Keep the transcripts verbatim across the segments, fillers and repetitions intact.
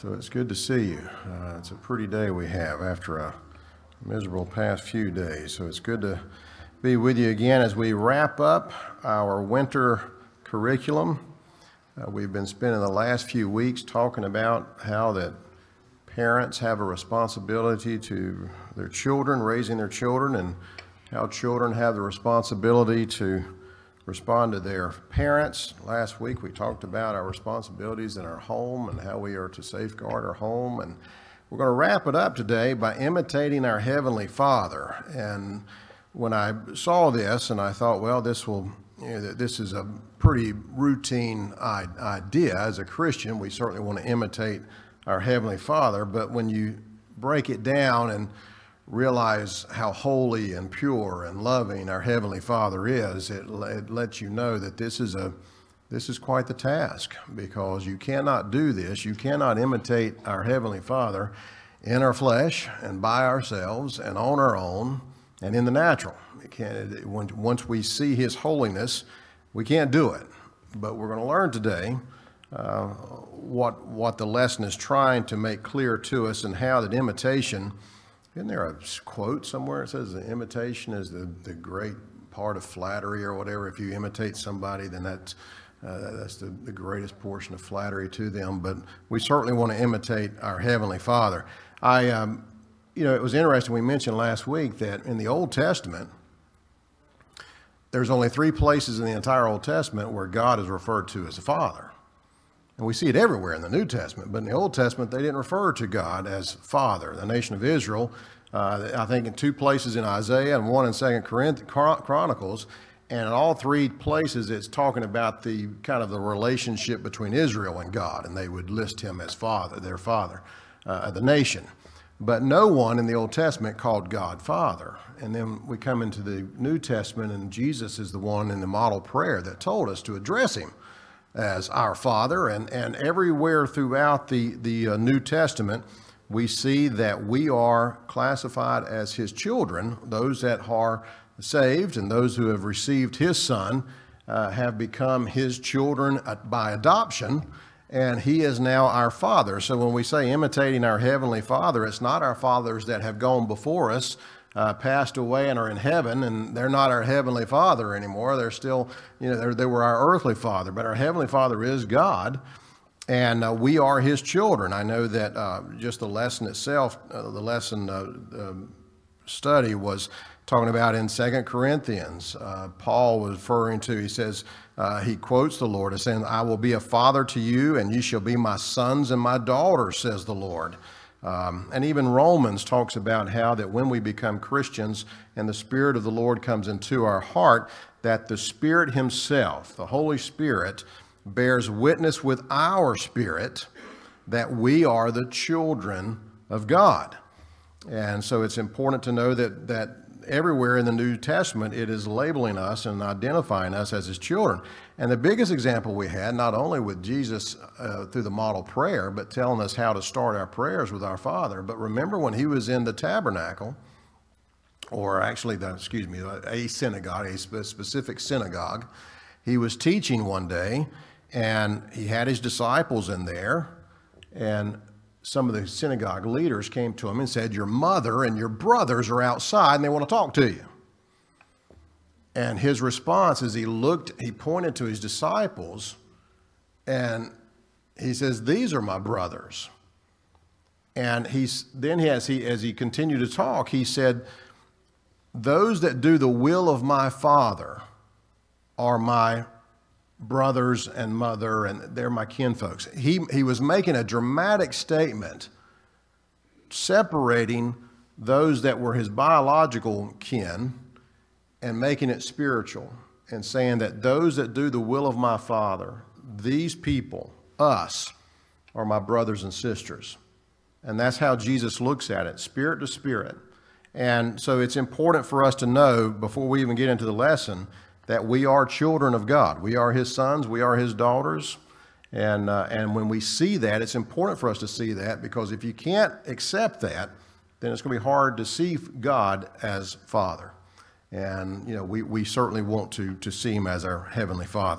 So it's good to see you. Uh, it's a pretty day we have after a miserable past few days. So it's good to be with you again as we wrap up our winter curriculum. Uh, we've been spending the last few weeks talking about how that parents have a responsibility to their children, raising their children, and how children have the responsibility to respond to their parents. Last week we talked about our responsibilities in our home and how we are to safeguard our home. And we're going to wrap it up today by imitating our Heavenly Father. And when I saw this, and I thought, well, this will, you know, this is a pretty routine idea. As a Christian, we certainly want to imitate our Heavenly Father. But when you break it down and realize how holy and pure and loving our Heavenly Father is, it, it lets you know that this is a this is quite the task, because you cannot do this. You cannot imitate our Heavenly Father in our flesh and by ourselves and on our own and in the natural. It can't, once we see His holiness, we can't do it. But we're going to learn today uh, what what the lesson is trying to make clear to us, and how that imitation. Isn't there a quote somewhere that says the imitation is the, the great part of flattery or whatever? If you imitate somebody, then that's, uh, that's the, the greatest portion of flattery to them. But we certainly want to imitate our Heavenly Father. I, um, you know, it was interesting, we mentioned last week that in the Old Testament, there's only three places in the entire Old Testament where God is referred to as a Father. And we see it everywhere in the New Testament, but in the Old Testament, they didn't refer to God as Father. The nation of Israel, uh, I think in two places in Isaiah and one in Second Chronicles, and in all three places, it's talking about the kind of the relationship between Israel and God, and they would list Him as Father, their Father, uh, the nation. But no one in the Old Testament called God Father. And then we come into the New Testament, and Jesus is the one in the model prayer that told us to address Him as our Father. And, and everywhere throughout the, the uh, New Testament, we see that we are classified as His children. Those that are saved and those who have received His Son uh, have become His children by adoption, and He is now our Father. So when we say imitating our Heavenly Father, it's not our fathers that have gone before us, Uh, passed away and are in heaven, and they're not our Heavenly Father anymore. They're still, you know, they were our earthly Father, but our Heavenly Father is God, and uh, we are His children. I know that uh, just the lesson itself, uh, the lesson uh, uh, study was talking about in Second Corinthians. Uh, Paul was referring to, he says, uh, he quotes the Lord as saying, "I will be a father to you, and you shall be my sons and my daughters, says the Lord." Um, and even Romans talks about how that when we become Christians and the Spirit of the Lord comes into our heart, that the Spirit Himself, the Holy Spirit, bears witness with our spirit that we are the children of God. And so it's important to know that that everywhere in the New Testament, it is labeling us and identifying us as His children. And the biggest example we had, not only with Jesus uh, through the model prayer, but telling us how to start our prayers with our Father. But remember when He was in the tabernacle, or actually, the, excuse me, a synagogue, a specific synagogue, He was teaching one day, and He had His disciples in there, and some of the synagogue leaders came to Him and said, "Your mother and your brothers are outside and they want to talk to you." And His response is He looked, He pointed to His disciples, and He says, "These are my brothers." And he's then he, as he as he continued to talk, He said, "Those that do the will of my Father are my brothers and mother, and they're my kinfolks." He, he was making a dramatic statement separating those that were His biological kin and making it spiritual, and saying that those that do the will of my Father, these people, us, are my brothers and sisters. And that's how Jesus looks at it, spirit to spirit. And so it's important for us to know, before we even get into the lesson, that we are children of God. We are His sons, we are His daughters. And, uh, and when we see that, it's important for us to see that, because if you can't accept that, then it's going to be hard to see God as Father. And, you know, we, we certainly want to, to see Him as our Heavenly Father.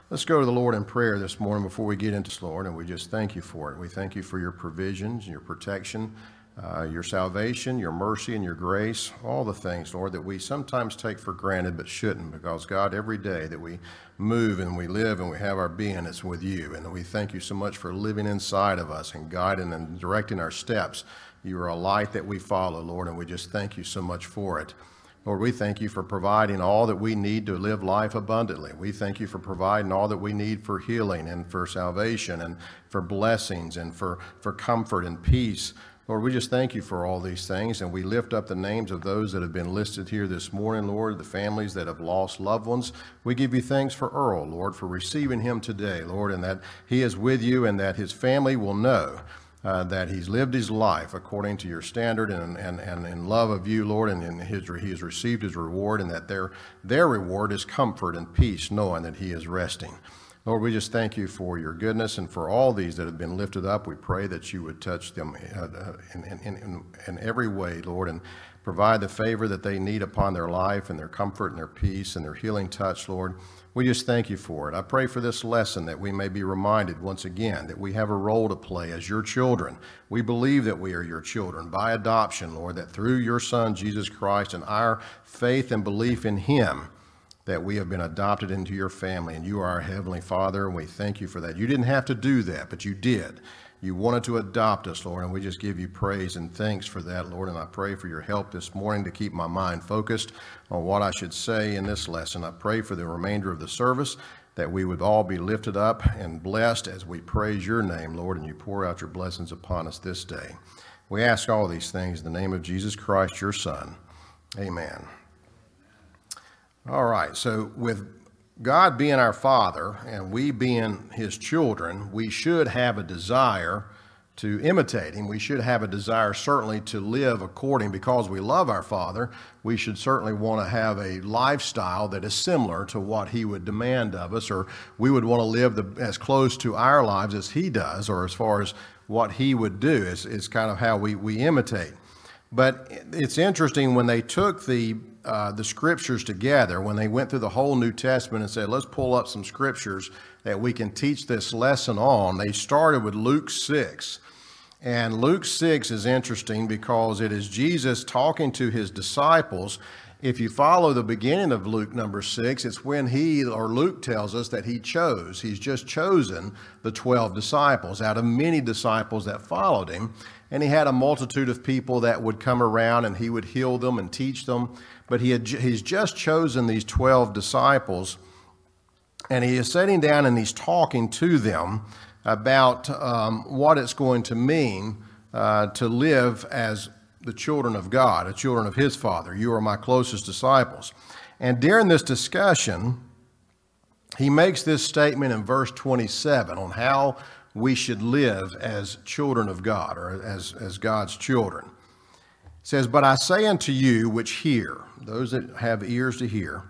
Let's go to the Lord in prayer this morning before we get into this, Lord, and we just thank you for it. We thank you for your provisions, your protection, uh, your salvation, your mercy, and your grace, all the things, Lord, that we sometimes take for granted but shouldn't, because, God, every day that we move and we live and we have our being, it's with you. And we thank you so much for living inside of us and guiding and directing our steps. You are a light that we follow, Lord, and we just thank you so much for it. Lord, we thank you for providing all that we need to live life abundantly. We thank you for providing all that we need for healing and for salvation and for blessings and for, for comfort and peace. Lord, we just thank you for all these things, and we lift up the names of those that have been listed here this morning, Lord, the families that have lost loved ones. We give you thanks for Earl, Lord, for receiving him today, Lord, and that he is with you and that his family will know Uh, that he's lived his life according to your standard and, and, and in love of you, Lord, and in his, he has received his reward, and that their, their reward is comfort and peace, knowing that he is resting. Lord, we just thank you for your goodness and for all these that have been lifted up. We pray that you would touch them uh, in, in, in, in every way, Lord, and provide the favor that they need upon their life and their comfort and their peace and their healing touch, Lord. We just thank you for it. I pray for this lesson that we may be reminded once again that we have a role to play as your children. We believe that we are your children by adoption, Lord, that through your Son, Jesus Christ, and our faith and belief in him, that we have been adopted into your family, and you are our Heavenly Father, and we thank you for that. You didn't have to do that, but you did. You wanted to adopt us, Lord, and we just give you praise and thanks for that, Lord. And I pray for your help this morning to keep my mind focused on what I should say in this lesson. I pray for the remainder of the service that we would all be lifted up and blessed as we praise your name, Lord, and you pour out your blessings upon us this day. We ask all these things in the name of Jesus Christ, your Son. Amen. All right, so with God being our Father and we being his children, we should have a desire to imitate him. We should have a desire certainly to live according, because we love our Father, we should certainly want to have a lifestyle that is similar to what he would demand of us, or we would want to live the, as close to our lives as he does, or as far as what he would do is, is kind of how we, we imitate. But it's interesting when they took the Uh, the scriptures together, when they went through the whole New Testament and said, let's pull up some scriptures that we can teach this lesson on, they started with Luke six. And Luke six is interesting because it is Jesus talking to his disciples. If you follow the beginning of Luke number six, it's when he, or Luke tells us that he chose, he's just chosen the twelve disciples out of many disciples that followed him. And he had a multitude of people that would come around and he would heal them and teach them. But he had, he's just chosen these twelve disciples, and he is sitting down and he's talking to them about um, what it's going to mean uh, to live as the children of God, the children of his Father. You are my closest disciples. And during this discussion, he makes this statement in verse twenty-seven on how we should live as children of God, or as, as God's children. It says, but I say unto you which hear, those that have ears to hear,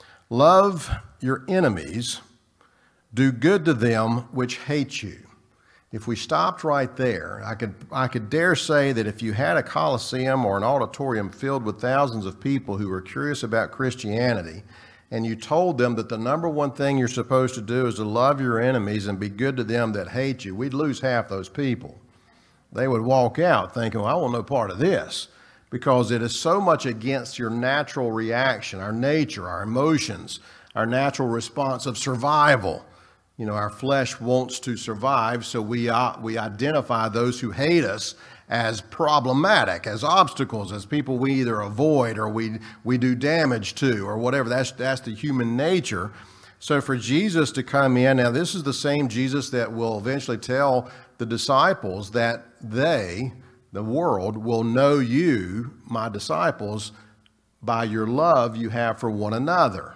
love your enemies, do good to them which hate you. If we stopped right there, I could, I could dare say that if you had a coliseum or an auditorium filled with thousands of people who were curious about Christianity, and you told them that the number one thing you're supposed to do is to love your enemies and be good to them that hate you, we'd lose half those people. They would walk out thinking, well, I want no part of this, because it is so much against your natural reaction, our nature, our emotions, our natural response of survival. You know, our flesh wants to survive, so we uh, we identify those who hate us as problematic, as obstacles, as people we either avoid or we we do damage to or whatever. That's that's the human nature. So for Jesus to come in, now this is the same Jesus that will eventually tell the disciples that they, the world, will know you, my disciples, by your love you have for one another.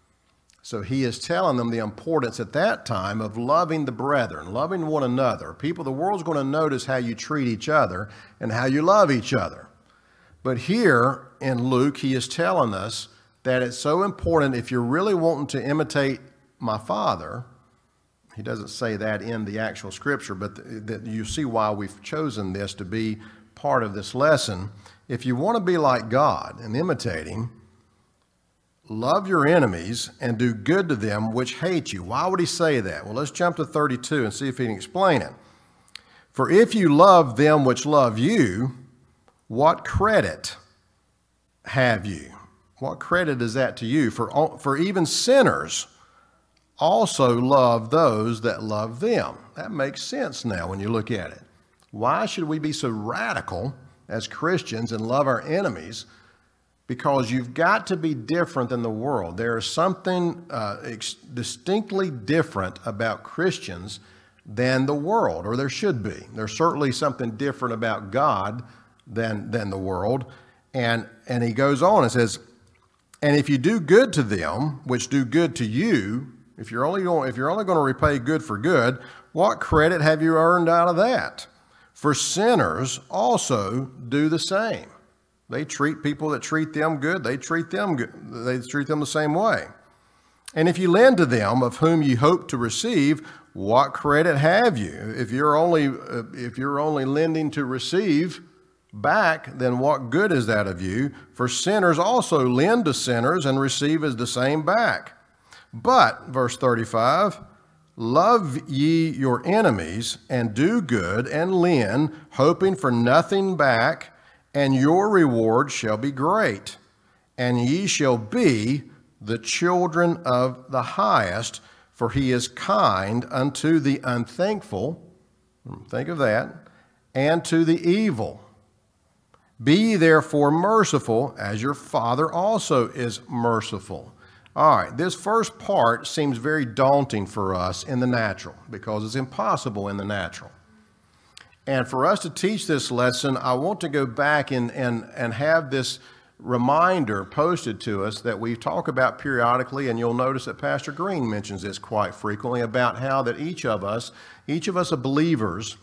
So he is telling them the importance at that time of loving the brethren, loving one another. People, the world's going to notice how you treat each other and how you love each other. But here in Luke, he is telling us that it's so important if you're really wanting to imitate my Father. He doesn't say that in the actual scripture, but that you see why we've chosen this to be part of this lesson. If you want to be like God and imitate him, love your enemies and do good to them which hate you. Why would he say that? Well, let's jump to thirty-two and see if he can explain it. For if you love them which love you, what credit have you? What credit is that to you? For, for even sinners also love those that love them. That makes sense now when you look at it. Why should we be so radical as Christians and love our enemies? Because you've got to be different than the world. There is something uh, ex- distinctly different about Christians than the world, or there should be. There's certainly something different about God than, than the world. And, and he goes on and says, and if you do good to them, which do good to you, if you're only going, if you're only going to repay good for good, what credit have you earned out of that? For sinners also do the same. They treat people that treat them good. They treat them good. They treat them the same way. And if you lend to them of whom you hope to receive, what credit have you? If you're only uh, if you're only lending to receive back, then what good is that of you? For sinners also lend to sinners and receive as the same back. But, verse thirty-five, love ye your enemies and do good and lend, hoping for nothing back, and your reward shall be great, and ye shall be the children of the highest, for he is kind unto the unthankful, think of that, and to the evil. Be ye therefore merciful, as your Father also is merciful. All right, this first part seems very daunting for us in the natural, because it's impossible in the natural. And for us to teach this lesson, I want to go back and, and, and have this reminder posted to us that we talk about periodically, and you'll notice that Pastor Green mentions this quite frequently, about how that each of us, each of us are believers,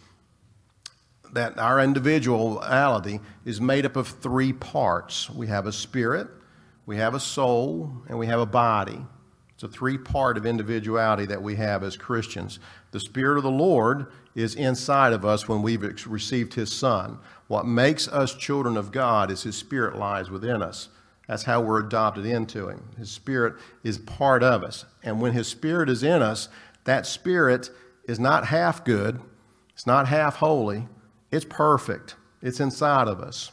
that our individuality is made up of three parts. We have a spirit, we have a soul, and we have a body. It's a three-part of individuality that we have as Christians. The Spirit of the Lord is inside of us when we've received His Son. What makes us children of God is His Spirit lies within us. That's how we're adopted into Him. His Spirit is part of us. And when His Spirit is in us, that Spirit is not half good. It's not half holy. It's perfect. It's inside of us.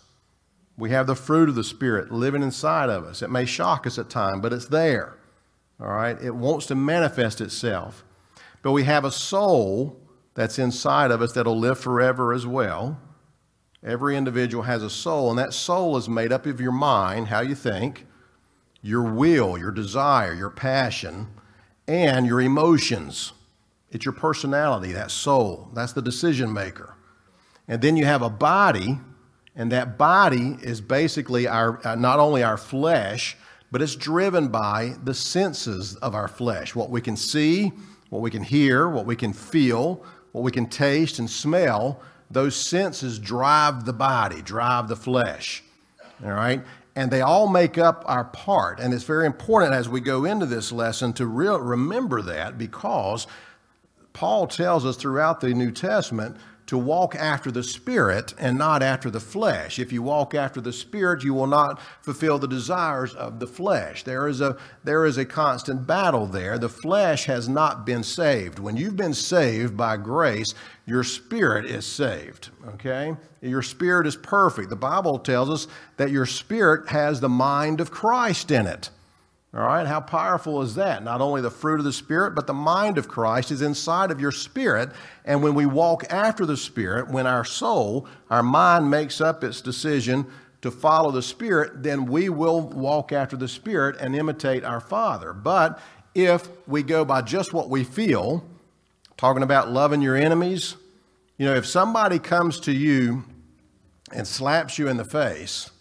We have the fruit of the Spirit living inside of us. It may shock us at times, but it's there. All right? It wants to manifest itself. But we have a soul that's inside of us that'll live forever as well. Every individual has a soul, and that soul is made up of your mind, how you think, your will, your desire, your passion, and your emotions. It's your personality, that soul. That's the decision maker. And then you have a body, and that body is basically our uh, not only our flesh, but it's driven by the senses of our flesh. What we can see, what we can hear, what we can feel, what we can taste and smell, those senses drive the body, drive the flesh. All right? And they all make up our part. And it's very important as we go into this lesson to re- remember that, because Paul tells us throughout the New Testament to walk after the Spirit and not after the flesh. If you walk after the Spirit, you will not fulfill the desires of the flesh. There is a, there is a constant battle there. The flesh has not been saved. When you've been saved by grace, your spirit is saved, okay? Your spirit is perfect. The Bible tells us that your spirit has the mind of Christ in it. All right, how powerful is that? Not only the fruit of the Spirit, but the mind of Christ is inside of your spirit. And when we walk after the Spirit, when our soul, our mind makes up its decision to follow the Spirit, then we will walk after the Spirit and imitate our Father. But if we go by just what we feel, talking about loving your enemies, you know, if somebody comes to you and slaps you in the face,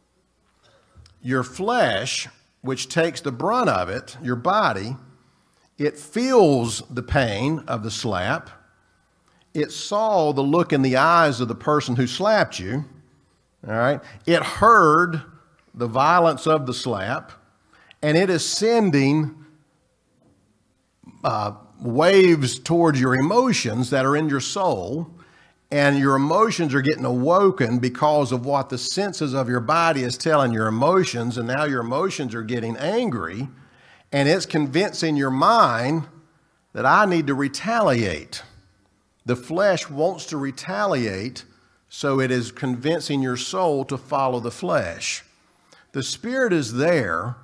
your flesh, which takes the brunt of it, your body, it feels the pain of the slap. It saw the look in the eyes of the person who slapped you. All right. It heard the violence of the slap, and it is sending uh, waves towards your emotions that are in your soul. and your emotions are getting awoken because of what the senses of your body is telling your emotions, and now your emotions are getting angry, and it's convincing your mind that I need to retaliate. The flesh wants to retaliate, so it is convincing your soul to follow the flesh. The Spirit is there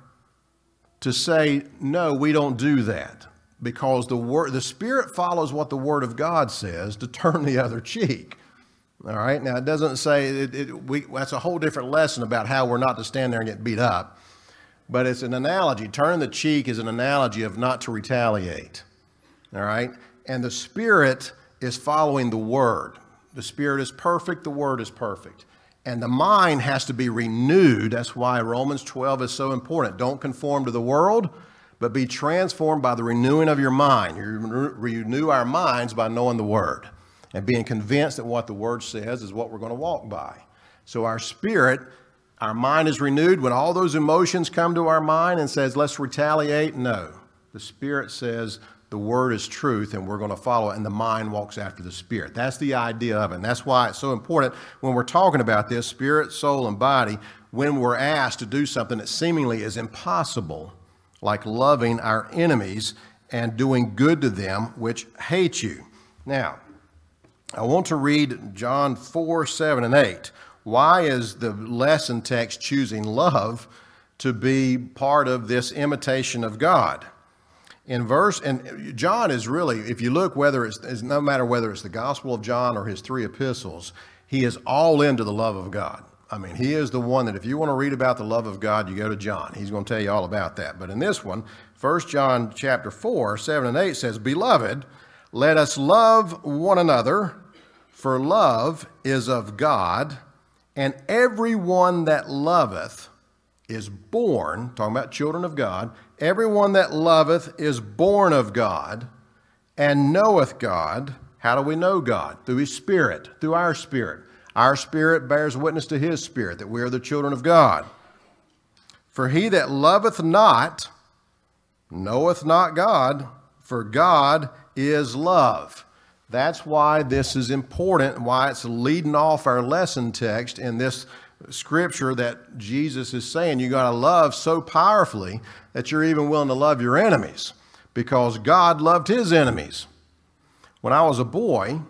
to say, no, we don't do that, because the word, the Spirit follows what the Word of God says to turn the other cheek. All right. Now, it doesn't say it, it, we, that's a whole different lesson about how we're not to stand there and get beat up, but it's an analogy. Turn the cheek is an analogy of not to retaliate. All right. And the Spirit is following the Word. The Spirit is perfect. The Word is perfect. And the mind has to be renewed. That's why Romans twelve is so important. Don't conform to the world, but be transformed by the renewing of your mind. You renew our minds by knowing the Word and being convinced that what the Word says is what we're going to walk by. So our spirit, our mind is renewed. When all those emotions come to our mind and says, let's retaliate, no. The Spirit says, the Word is truth, and we're going to follow it, and the mind walks after the Spirit. That's the idea of it, and that's why it's so important when we're talking about this, spirit, soul, and body, when we're asked to do something that seemingly is impossible, like loving our enemies and doing good to them which hate you. Now, I want to read John four, seven, and eight. Why is the lesson text choosing love to be part of this imitation of God? In verse, and John is really, if you look, whether it's, it's no matter whether it's the Gospel of John or his three epistles, he is all into the love of God. I mean, he is the one that if you want to read about the love of God, you go to John. He's going to tell you all about that. But in this one, First John chapter four, seven and eight says, Beloved, let us love one another, for love is of God, and everyone that loveth is born, talking about children of God, everyone that loveth is born of God and knoweth God. How do we know God? Through His Spirit, through our spirit. Our spirit bears witness to His Spirit that we are the children of God. For he that loveth not knoweth not God, for God is love. That's why this is important, why it's leading off our lesson text in this scripture that Jesus is saying you got to love so powerfully that you're even willing to love your enemies, because God loved His enemies. When I was a boy,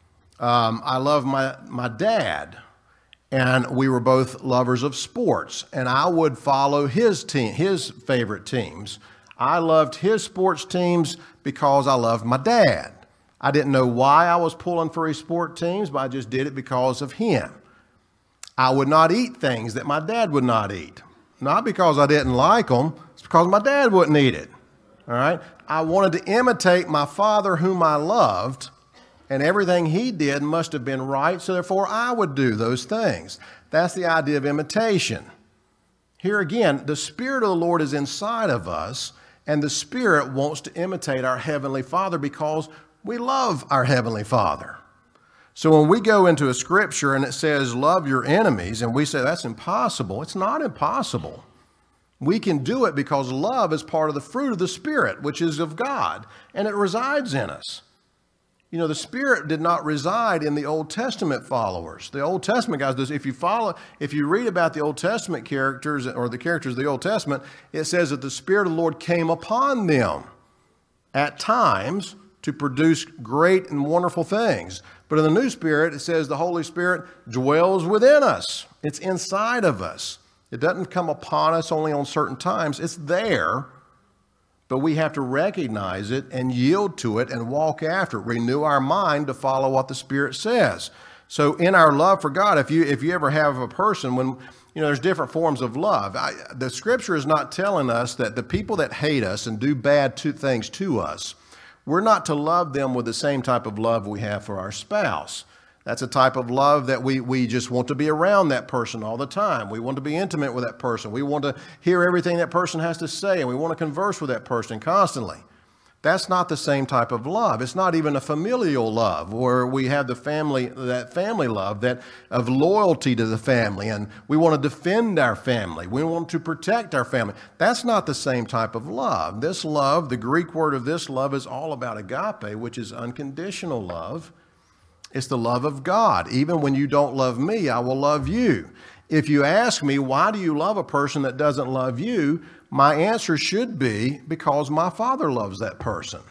um, I loved my, my dad, and we were both lovers of sports, and I would follow his team, his favorite teams. I loved his sports teams because I loved my dad. I didn't know why I was pulling for his sport teams, but I just did it because of him. I would not eat things that my dad would not eat. Not because I didn't like them, it's because my dad wouldn't eat it. All right? I wanted to imitate my father whom I loved, and everything he did must have been right, so therefore I would do those things. That's the idea of imitation. Here again, the Spirit of the Lord is inside of us, and the Spirit wants to imitate our Heavenly Father because we love our Heavenly Father. So when we go into a scripture and it says, love your enemies, and we say that's impossible, it's not impossible. We can do it because love is part of the fruit of the Spirit, which is of God, and it resides in us. You know, the Spirit did not reside in the Old Testament followers. The Old Testament guys, if you follow, if you read about the Old Testament characters or the characters of the Old Testament, it says that the Spirit of the Lord came upon them at times to produce great and wonderful things. But in the New Spirit, it says the Holy Spirit dwells within us. It's inside of us. It doesn't come upon us only on certain times. It's there, but we have to recognize it and yield to it and walk after it, renew our mind to follow what the Spirit says. So in our love for God, if you if you ever have a person, when, you know, there's different forms of love. I, the Scripture is not telling us that the people that hate us and do bad to, things to us, we're not to love them with the same type of love we have for our spouse. That's a type of love that we, we just want to be around that person all the time. We want to be intimate with that person. We want to hear everything that person has to say, and we want to converse with that person constantly. That's not the same type of love. It's not even a familial love where we have the family, that family love that of loyalty to the family, and we want to defend our family. We want to protect our family. That's not the same type of love. This love, the Greek word of this love is all about agape, which is unconditional love. It's the love of God. Even when you don't love me, I will love you. If you ask me, why do you love a person that doesn't love you? My answer should be, because my Father loves that person.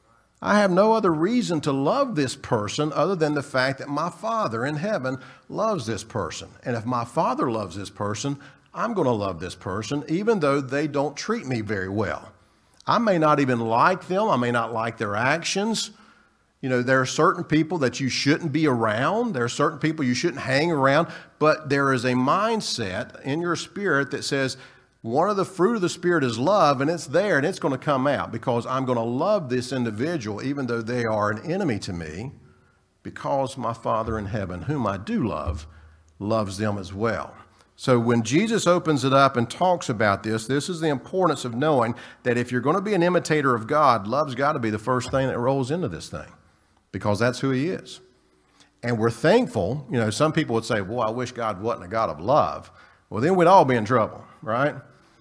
I have no other reason to love this person other than the fact that my Father in heaven loves this person. And if my Father loves this person, I'm going to love this person, even though they don't treat me very well. I may not even like them. I may not like their actions. You know, there are certain people that you shouldn't be around. There are certain people you shouldn't hang around. But there is a mindset in your spirit that says, one of the fruit of the Spirit is love, and it's there, and it's going to come out because I'm going to love this individual, even though they are an enemy to me, because my Father in heaven, whom I do love, loves them as well. So when Jesus opens it up and talks about this, this is the importance of knowing that if you're going to be an imitator of God, love's got to be the first thing that rolls into this thing, because that's who he is. And we're thankful. You know, some people would say, well, I wish God wasn't a God of love. Well, then we'd all be in trouble, right?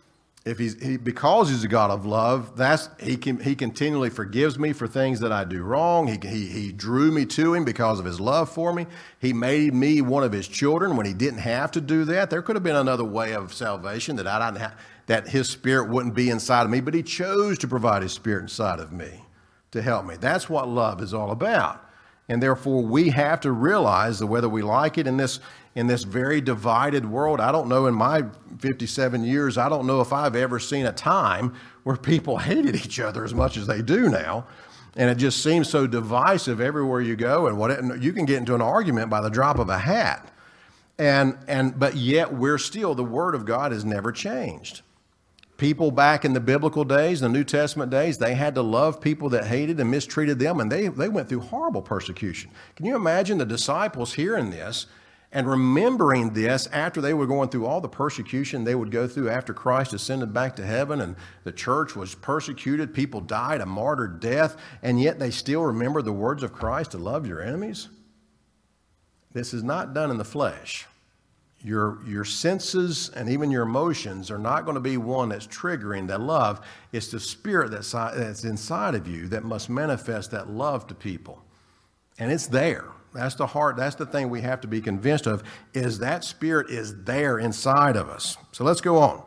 If he's he, because he's a God of love, that's he can he continually forgives me for things that I do wrong. He, he he drew me to him because of his love for me. He made me one of his children when he didn't have to do that. There could have been another way of salvation that I didn't have, that his Spirit wouldn't be inside of me, but he chose to provide his Spirit inside of me to help me. That's what love is all about. And therefore, we have to realize that whether we like it in this in this very divided world, I don't know, in my fifty-seven years, I don't know if I've ever seen a time where people hated each other as much as they do now. And it just seems so divisive everywhere you go. And what it, you can get into an argument by the drop of a hat. And and but yet we're still, the Word of God has never changed. People back in the biblical days, the New Testament days, they had to love people that hated and mistreated them, and they, they went through horrible persecution. Can you imagine the disciples hearing this and remembering this after they were going through all the persecution they would go through after Christ ascended back to heaven and the church was persecuted, people died a martyr death, and yet they still remember the words of Christ to love your enemies? This is not done in the flesh. Your, your senses and even your emotions are not going to be one that's triggering that love. It's the Spirit that's, that's inside of you that must manifest that love to people. And it's there. That's the heart. That's the thing we have to be convinced of, is that Spirit is there inside of us. So let's go on.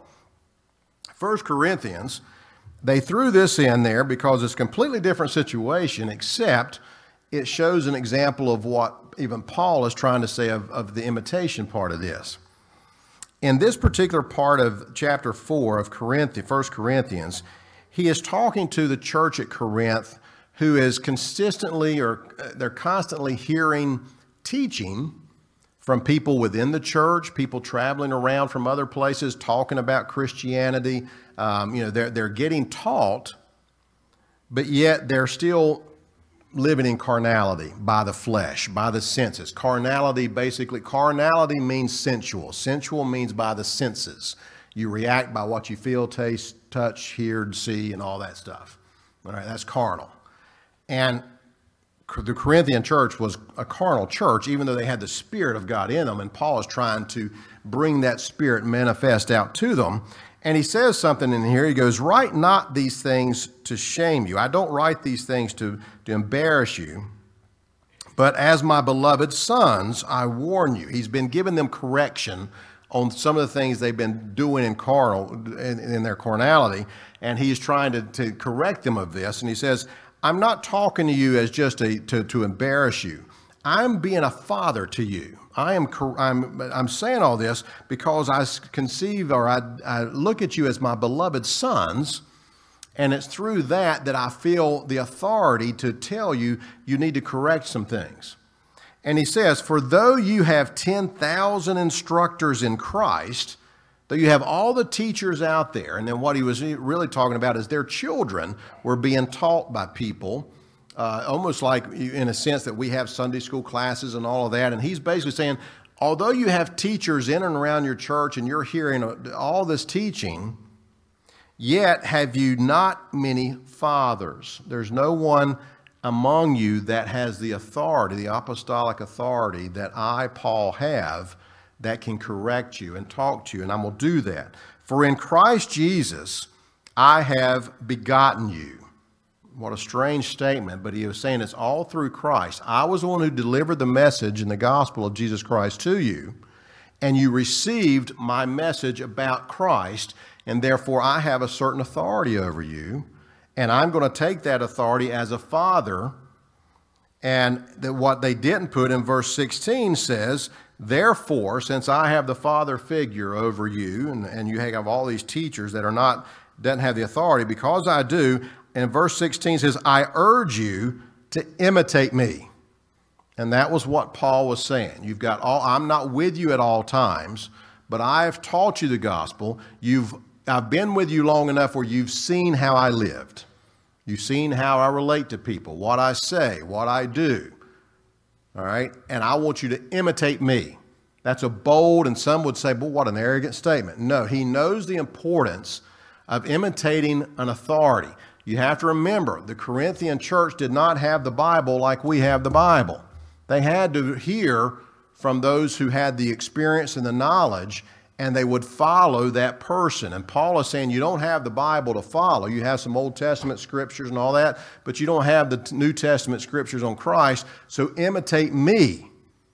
First Corinthians, they threw this in there because it's a completely different situation, except it shows an example of what even Paul is trying to say of, of the imitation part of this. In this particular part of chapter four of Corinthians, First Corinthians, he is talking to the church at Corinth who is consistently or they're constantly hearing teaching from people within the church, people traveling around from other places talking about Christianity. Um, you know, they're, they're getting taught, but yet they're still living in carnality, by the flesh, by the senses. Carnality, basically, carnality means sensual. Sensual means by the senses. You react by what you feel, taste, touch, hear, see, and all that stuff. All right, that's carnal. And the Corinthian church was a carnal church, even though they had the Spirit of God in them, and Paul is trying to bring that Spirit manifest out to them. And he says something in here. He goes, write not these things to shame you. I don't write these things to, to embarrass you. But as my beloved sons, I warn you. He's been giving them correction on some of the things they've been doing in carnal, in, in their carnality. And he's trying to, to correct them of this. And he says, I'm not talking to you as just a, to, to embarrass you. I'm being a father to you. I am, I'm, I'm saying all this because I conceive or I, I look at you as my beloved sons, and it's through that that I feel the authority to tell you you need to correct some things. And he says, for though you have ten thousand instructors in Christ, though you have all the teachers out there, and then what he was really talking about is their children were being taught by people, Uh, almost like in a sense that we have Sunday school classes and all of that. And he's basically saying, although you have teachers in and around your church and you're hearing all this teaching, yet have you not many fathers. There's no one among you that has the authority, the apostolic authority that I, Paul, have that can correct you and talk to you. And I will do that. For in Christ Jesus, I have begotten you. What a strange statement, but he was saying it's all through Christ. I was the one who delivered the message in the gospel of Jesus Christ to you, and you received my message about Christ, and therefore I have a certain authority over you, and I'm going to take that authority as a father. And that what they didn't put in verse sixteen says, therefore, since I have the father figure over you, and, and you have all these teachers that are not, doesn't have the authority, because I do, and verse sixteen says, I urge you to imitate me. And that was what Paul was saying. You've got all, I'm not with you at all times, but I have taught you the gospel. You've, I've been with you long enough where you've seen how I lived. You've seen how I relate to people, what I say, what I do. All right? And I want you to imitate me. That's a bold, and some would say, well, what an arrogant statement. No, he knows the importance of imitating an authority. You have to remember, the Corinthian church did not have the Bible like we have the Bible. They had to hear from those who had the experience and the knowledge, and they would follow that person. And Paul is saying you don't have the Bible to follow. You have some Old Testament scriptures and all that, but you don't have the New Testament scriptures on Christ, so imitate me.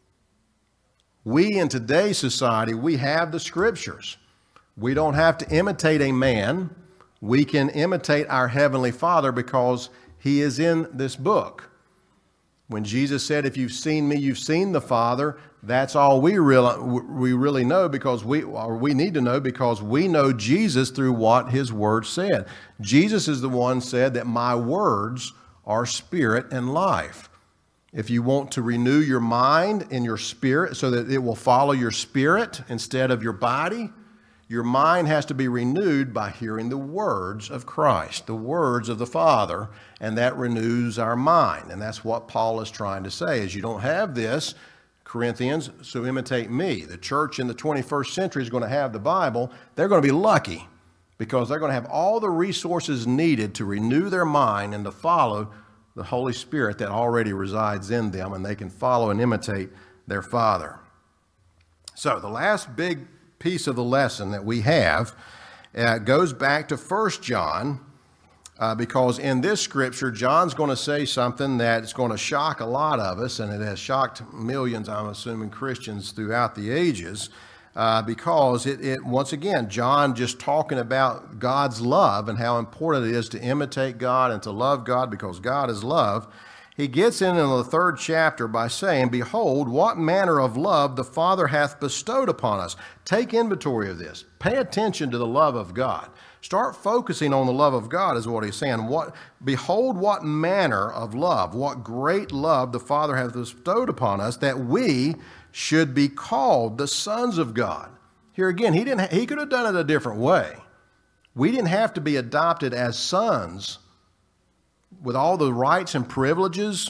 We in today's society, we have the scriptures. We don't have to imitate a man. We can imitate our Heavenly Father because He is in this book. When Jesus said, if you've seen me, you've seen the Father, that's all we really, we really know because we, or we need to know because we know Jesus through what His Word said. Jesus is the one said that my words are spirit and life. If you want to renew your mind and your spirit so that it will follow your spirit instead of your body, your mind has to be renewed by hearing the words of Christ, the words of the Father, and that renews our mind. And that's what Paul is trying to say, is you don't have this, Corinthians, so imitate me. The church in the twenty-first century is going to have the Bible. They're going to be lucky because they're going to have all the resources needed to renew their mind and to follow the Holy Spirit that already resides in them, and they can follow and imitate their Father. So the last big piece of the lesson that we have uh, goes back to First John, uh, because in this scripture, John's going to say something that is going to shock a lot of us, and it has shocked millions, I'm assuming, Christians throughout the ages, uh, because it, it, once again, John just talking about God's love and how important it is to imitate God and to love God because God is love. He gets in in the third chapter by saying, behold, what manner of love the Father hath bestowed upon us. Take inventory of this. Pay attention to the love of God. Start focusing on the love of God is what he's saying. What, behold, what manner of love, what great love the Father hath bestowed upon us, that we should be called the sons of God. Here again, he didn't. He could have done it a different way. We didn't have to be adopted as sons with all the rights and privileges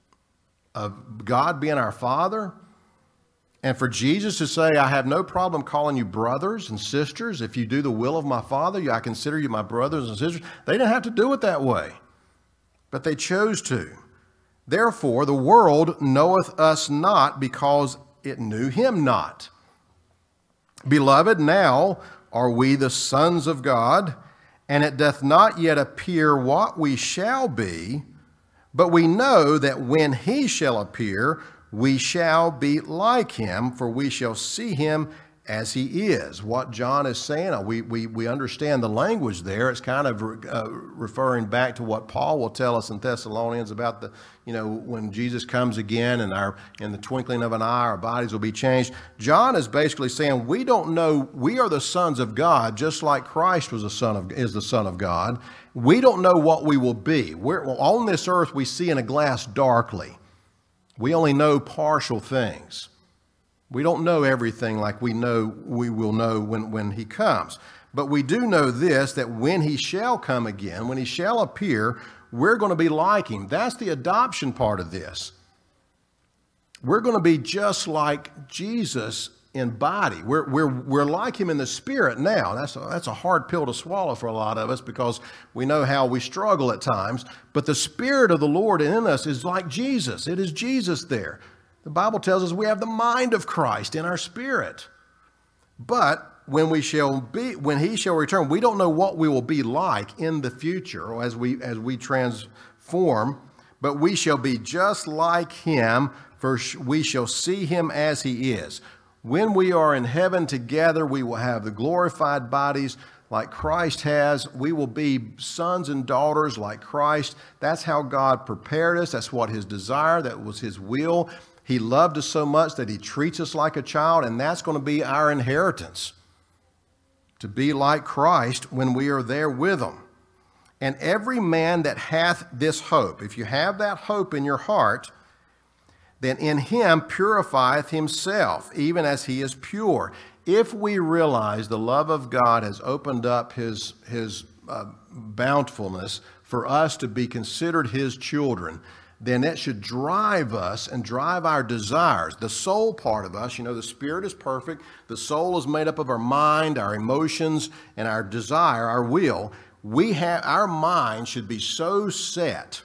of God being our Father. And for Jesus to say, I have no problem calling you brothers and sisters. If you do the will of my Father, I consider you my brothers and sisters. They didn't have to do it that way, but they chose to. Therefore, the world knoweth us not because it knew him not. Beloved, now are we the sons of God, and it doth not yet appear what we shall be, but we know that when he shall appear, we shall be like him, for we shall see him as he is. What John is saying, we, we, we understand the language there. It's kind of uh, referring back to what Paul will tell us in Thessalonians about the, you know, when Jesus comes again and our, in the twinkling of an eye, our bodies will be changed. John is basically saying we don't know, we are the sons of God, just like Christ was a son of, is the Son of God. We don't know what we will be. We're, on this earth, we see in a glass darkly. We only know partial things. We don't know everything like we know we will know when, when he comes. But we do know this, that when he shall come again, when he shall appear, we're going to be like him. That's the adoption part of this. We're going to be just like Jesus in body. We're, we're, we're like him in the spirit now. That's a, that's a hard pill to swallow for a lot of us because we know how we struggle at times. But the Spirit of the Lord in us is like Jesus. It is Jesus there. The Bible tells us we have the mind of Christ in our spirit. But when we shall be, when he shall return, we don't know what we will be like in the future as we, as we transform, but we shall be just like him, for we shall see him as he is. When we are in heaven together, we will have the glorified bodies like Christ has. We will be sons and daughters like Christ. That's how God prepared us. That's what his desire, that was his will. He loved us so much that he treats us like a child, and that's going to be our inheritance, to be like Christ when we are there with him. And every man that hath this hope, if you have that hope in your heart, then in him purifieth himself, even as he is pure. If we realize the love of God has opened up his, his uh, bountifulness for us to be considered his children, then that should drive us and drive our desires. The soul part of us, you know, the spirit is perfect. The soul is made up of our mind, our emotions, and our desire, our will. We have, our mind should be so set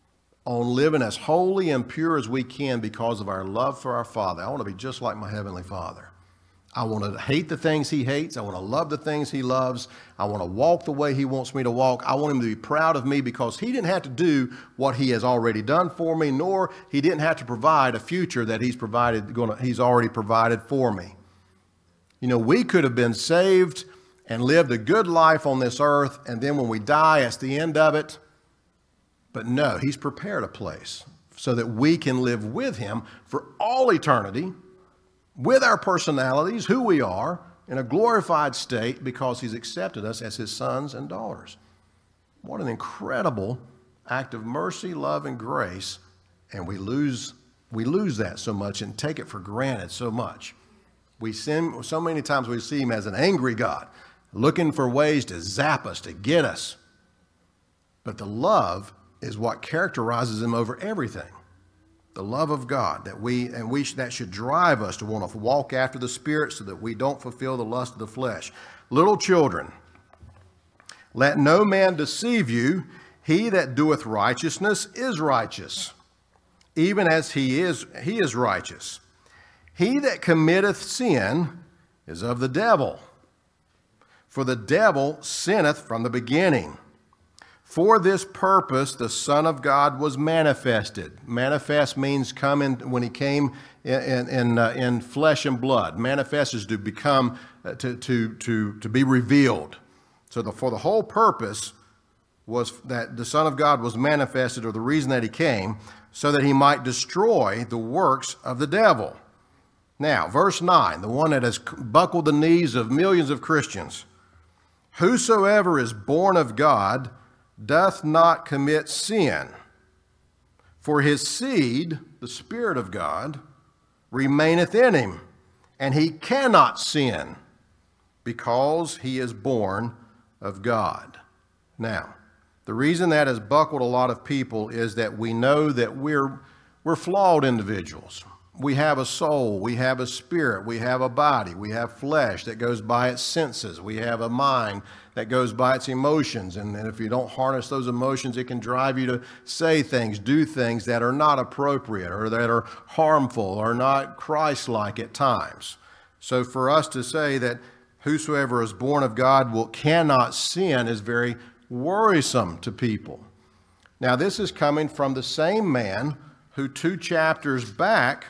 on living as holy and pure as we can because of our love for our Father. I want to be just like my Heavenly Father. I want to hate the things he hates. I want to love the things he loves. I want to walk the way he wants me to walk. I want him to be proud of me because he didn't have to do what he has already done for me, nor he didn't have to provide a future that he's provided, going to, he's already provided for me. You know, we could have been saved and lived a good life on this earth, and then when we die, it's the end of it. But no, he's prepared a place so that we can live with him for all eternity, with our personalities, who we are, in a glorified state because he's accepted us as his sons and daughters. What an incredible act of mercy, love, and grace. And we lose, we lose that so much and take it for granted so much. We sin, so many times we see him as an angry God, looking for ways to zap us, to get us. But the love is what characterizes him over everything. The love of God, that we and we that should drive us to want to walk after the Spirit so that we don't fulfill the lust of the flesh. Little children, let no man deceive you. He that doeth righteousness is righteous, even as he is he is righteous. He that committeth sin is of the devil, for the devil sinneth from the beginning. For this purpose the Son of God was manifested. Manifest means come in, when he came in, in, in, uh, in flesh and blood. Manifest is to become, uh, to, to, to, to be revealed. So the, for the whole purpose was that the Son of God was manifested, or the reason that he came, so that he might destroy the works of the devil. Now, verse nine, the one that has buckled the knees of millions of Christians. Whosoever is born of God doth not commit sin, for his seed, the Spirit of God, remaineth in him, and he cannot sin, because he is born of God. Now, the reason that has buckled a lot of people is that we know that we're, we're flawed individuals. We have a soul, we have a spirit, we have a body, we have flesh that goes by its senses, we have a mind that goes by its emotions, and, and if you don't harness those emotions, it can drive you to say things, do things that are not appropriate or that are harmful or not Christ-like at times. So for us to say that whosoever is born of God will cannot sin is very worrisome to people. Now this is coming from the same man who two chapters back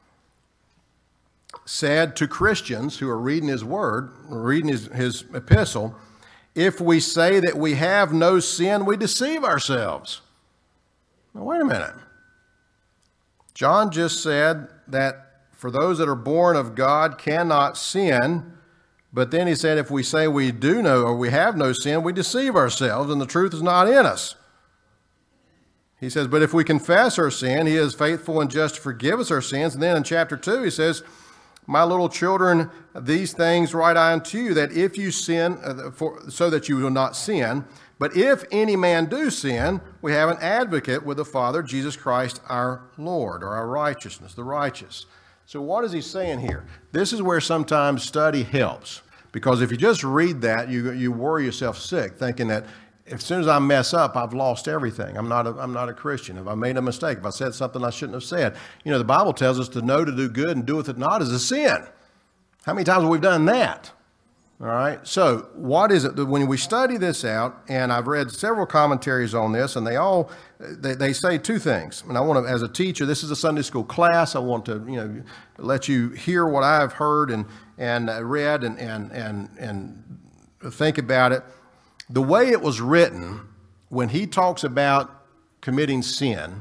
said to Christians who are reading his word, reading his, his epistle, if we say that we have no sin, we deceive ourselves. Now, wait a minute. John just said that for those that are born of God cannot sin, but then he said if we say we do know or we have no sin, we deceive ourselves and the truth is not in us. He says, but if we confess our sin, he is faithful and just to forgive us our sins. And then in chapter two, he says, my little children, these things write I unto you, that if you sin, uh, for, so that you will not sin. But if any man do sin, we have an advocate with the Father, Jesus Christ our Lord, or our righteousness, the righteous. So what is he saying here? This is where sometimes study helps. Because if you just read that, you, you worry yourself sick, thinking that as soon as I mess up, I've lost everything. I'm not a, I'm not a Christian. If I made a mistake, if I said something I shouldn't have said. You know, the Bible tells us to know to do good and doeth it not is a sin. How many times have we done that? All right. So what is it that when we study this out, and I've read several commentaries on this, and they all, they, they say two things. And I want to, as a teacher, this is a Sunday school class. I want to, you know, let you hear what I've heard and, and read and, and, and, and think about it. The way it was written, when he talks about committing sin,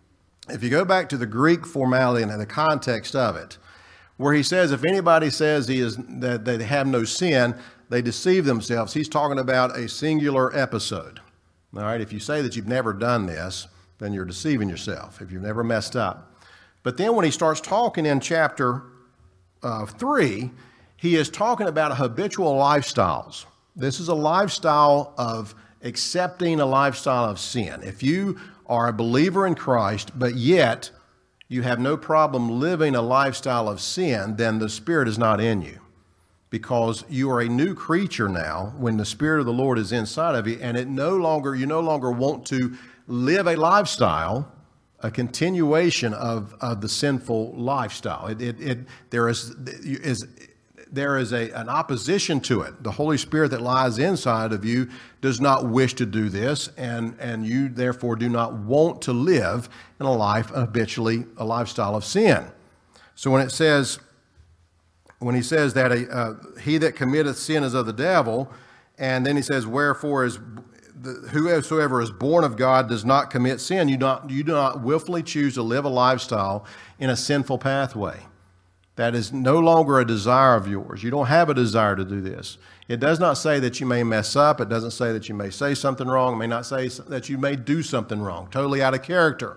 if you go back to the Greek formality and the context of it, where he says, if anybody says he is that they have no sin, they deceive themselves. He's talking about a singular episode. All right, if you say that you've never done this, then you're deceiving yourself, if you've never messed up. But then when he starts talking in chapter uh, three, he is talking about habitual lifestyles. This is a lifestyle of accepting a lifestyle of sin. If you are a believer in Christ, but yet you have no problem living a lifestyle of sin, then the Spirit is not in you, because you are a new creature now when the Spirit of the Lord is inside of you, and it no longer you no longer want to live a lifestyle, a continuation of, of the sinful lifestyle. It, it, it, there is, is, there is a, an opposition to it. The Holy Spirit that lies inside of you does not wish to do this, and, and you therefore do not want to live in a life habitually, a lifestyle of sin. So when it says, when he says that a, uh, he that committeth sin is of the devil, and then he says, wherefore is the, whosoever is born of God does not commit sin. You, not, you do not willfully choose to live a lifestyle in a sinful pathway. That is no longer a desire of yours. You don't have a desire to do this. It does not say that you may mess up. It doesn't say that you may say something wrong. It may not say that you may do something wrong, totally out of character.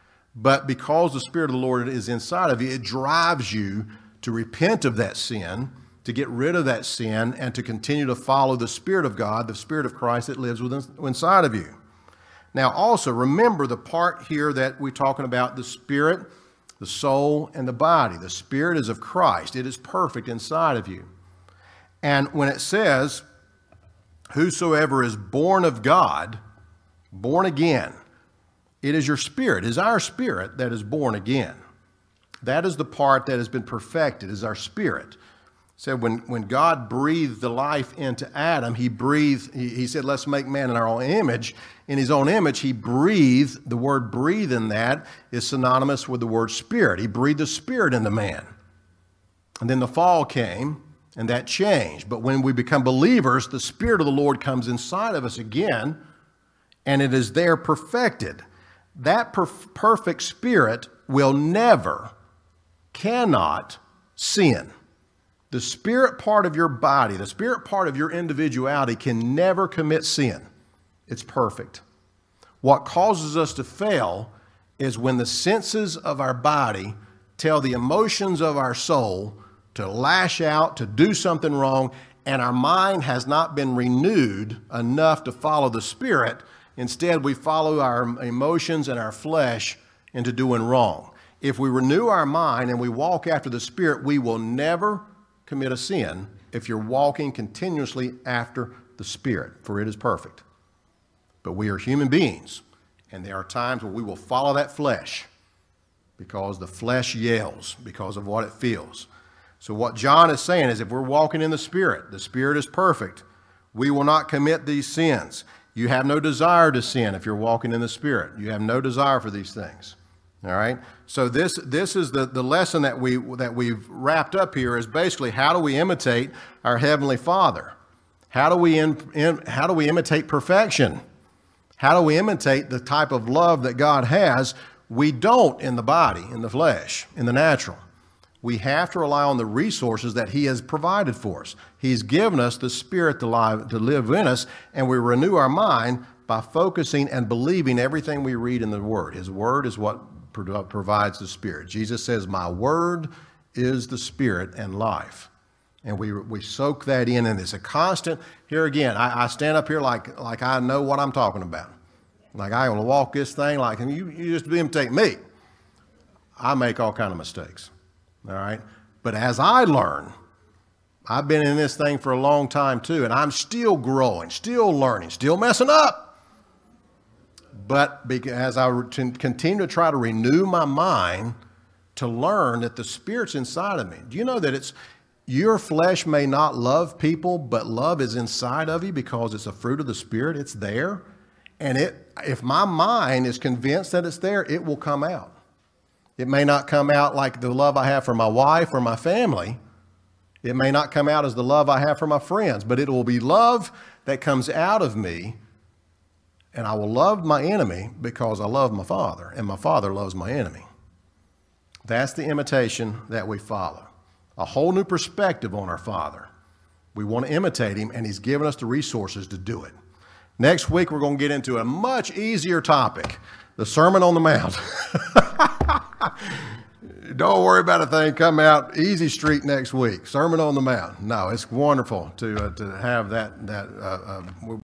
But because the Spirit of the Lord is inside of you, it drives you to repent of that sin, to get rid of that sin, and to continue to follow the Spirit of God, the Spirit of Christ that lives within, inside of you. Now also, remember the part here that we're talking about, the Spirit, the soul, and the body. The Spirit is of Christ. It is perfect inside of you. And when it says, whosoever is born of God, born again, it is your spirit, it is our spirit that is born again. That is the part that has been perfected, is our spirit. So when, when God breathed the life into Adam, he breathed, he, he said, let's make man in our own image. In his own image, he breathed, the word breathe in that is synonymous with the word spirit. He breathed the spirit into man. And then the fall came, and that changed. But when we become believers, the Spirit of the Lord comes inside of us again, and it is there perfected. That perf- perfect spirit will never, cannot sin. The spirit part of your body, the spirit part of your individuality can never commit sin. It's perfect. What causes us to fail is when the senses of our body tell the emotions of our soul to lash out, to do something wrong, and our mind has not been renewed enough to follow the Spirit. Instead, we follow our emotions and our flesh into doing wrong. If we renew our mind and we walk after the Spirit, we will never commit a sin if you're walking continuously after the Spirit, for it is perfect. But we are human beings, and there are times where we will follow that flesh because the flesh yells because of what it feels. So what John is saying is if we're walking in the Spirit, the Spirit is perfect, we will not commit these sins. You have no desire to sin if you're walking in the Spirit. You have no desire for these things. All right? So this this is the, the lesson that, we, that we've wrapped up here is basically how do we imitate our Heavenly Father? How do we, in, in, how do we imitate perfection? How do we imitate the type of love that God has? We don't in the body, in the flesh, in the natural. We have to rely on the resources that He has provided for us. He's given us the Spirit to live, to live in us, and we renew our mind by focusing and believing everything we read in the Word. His Word is what pro- provides the Spirit. Jesus says, my Word is the Spirit and life. And we we soak that in, and it's a constant. Here again, I, I stand up here like, like I know what I'm talking about. Like I want to walk this thing like, and you, you just imitate me. I make all kind of mistakes. All right. But as I learn, I've been in this thing for a long time too, and I'm still growing, still learning, still messing up. But as I continue to try to renew my mind to learn that the Spirit's inside of me. Do you know that it's, your flesh may not love people, but love is inside of you because it's a fruit of the Spirit. It's there. And it, if my mind is convinced that it's there, it will come out. It may not come out like the love I have for my wife or my family. It may not come out as the love I have for my friends, but it will be love that comes out of me. And I will love my enemy because I love my Father, and my Father loves my enemy. That's the imitation that we follow. A whole new perspective on our Father. We want to imitate him, and he's given us the resources to do it. Next week, we're going to get into a much easier topic, the Sermon on the Mount. Don't worry about a thing. Come out easy street next week. Sermon on the Mount. No, it's wonderful to uh, to have that that. Uh, uh,